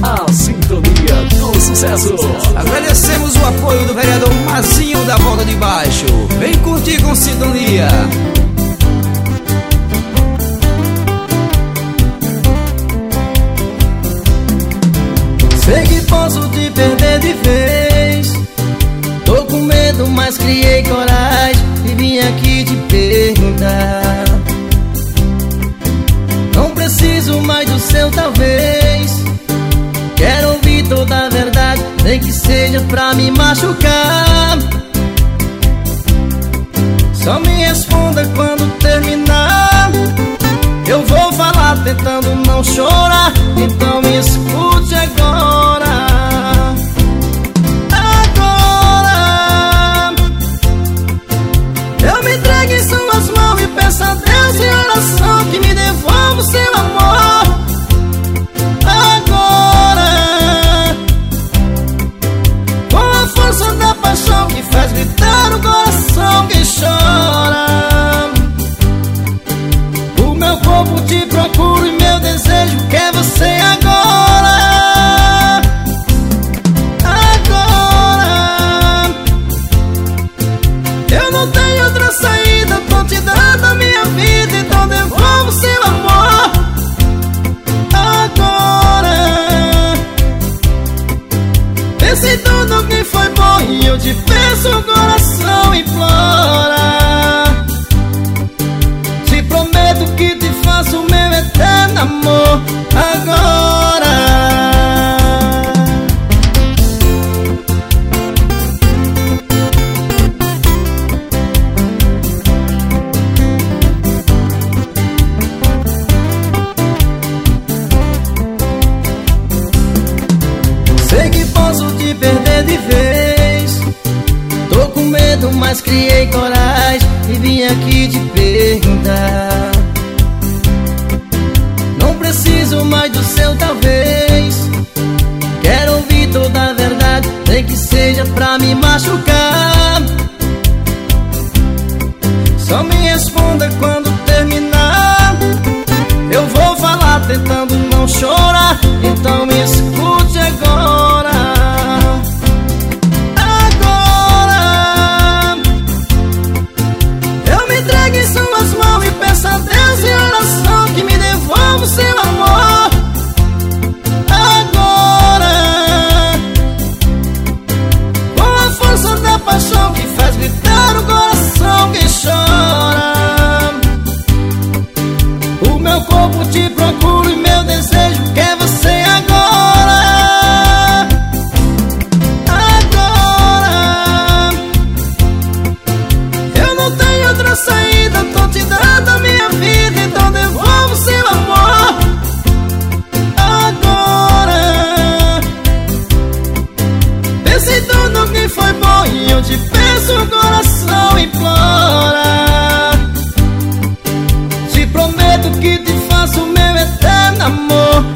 A sintonia do sucesso. Agradecemos o apoio do vereador Mazinho da Volta de Baixo. Vem curtir com sintonia. Sei que posso te perder de vez. Tô com medo, mas criei coragem e vim aqui te perguntar. Não preciso mais do seu talvez. Quero ouvir toda a verdade, nem que seja pra me machucar. Só me responda quando terminar. Eu vou falar tentando não chorar, então me escute agora. Agora eu me entrego em suas mãos e peço a Deus em oração que me devolva o seu amor. Agora, com a força da paixão que faz gritar o coração que chora, meu corpo te procuro e meu desejo quer você agora. Agora eu não tenho outra saída, tô te dando a minha vida, então devolva o seu amor. Agora pense em tudo que foi bom e eu te peço, o coração implora. Que te faço meu eterno amor agora. Sei que posso te perder de vez. Tô com medo, mas criei coragem e vim aqui te perguntar. Não preciso mais do seu talvez. Quero ouvir toda a verdade, nem que seja pra me machucar. Só me responda quando terminar. Eu vou falar tentando não chorar, então me escute agora. Agora eu me entrego em suas mãos e peço a Deus em oração que me devolva o seu amor. Agora, com a força da paixão que faz gritar o coração que chora, o meu corpo te procura e meu desejo quer você agora. Agora eu não tenho outra saída, tô te dando a minha vida, então devolva o seu amor. Agora pense em tudo que foi bom e eu te peço, o coração implora. Te prometo que te faço meu eterno amor